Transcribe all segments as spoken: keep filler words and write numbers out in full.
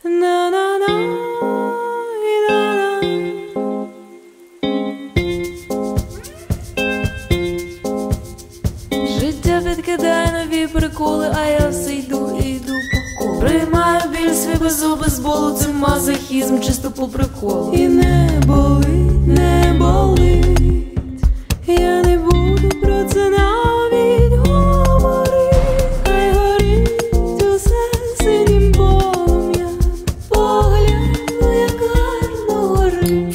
На-на-на, і на-на. Життя підкидає нові приколи, а я все йду і йду по колу. Приймаю біль свій без зуби з болу, це мазохізм чисто по приколу. І не болить, не болить, я не буду про це навіть говорити. Хай горить усе синім полум'ям, погляну, як гарно горить.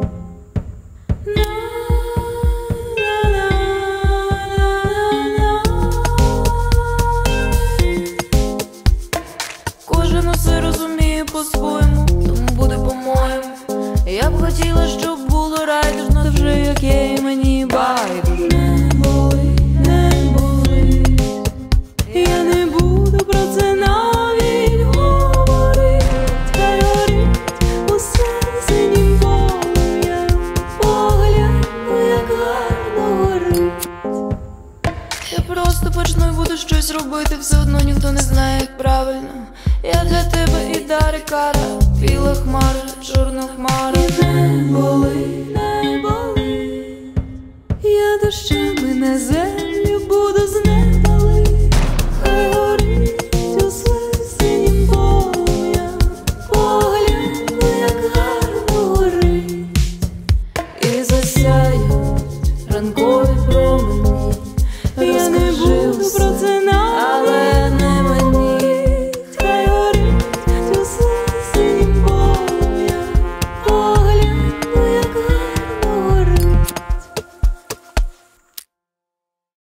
Кожен усе розуміє по-своєму, тому буде по-моєму. Я б хотіла, щоб було райдужно, та вже як є, і мені байдуже. Не болить, не болить, я не буду про це навіть говорити. Хай горить усе синім полум'ям, погляну, як гарно горить. Я просто почну і буду щось робити, все одно ніхто не знає, як правильно. Я для тебе і дари кара, біла хмара, чорна хмара. Не болить.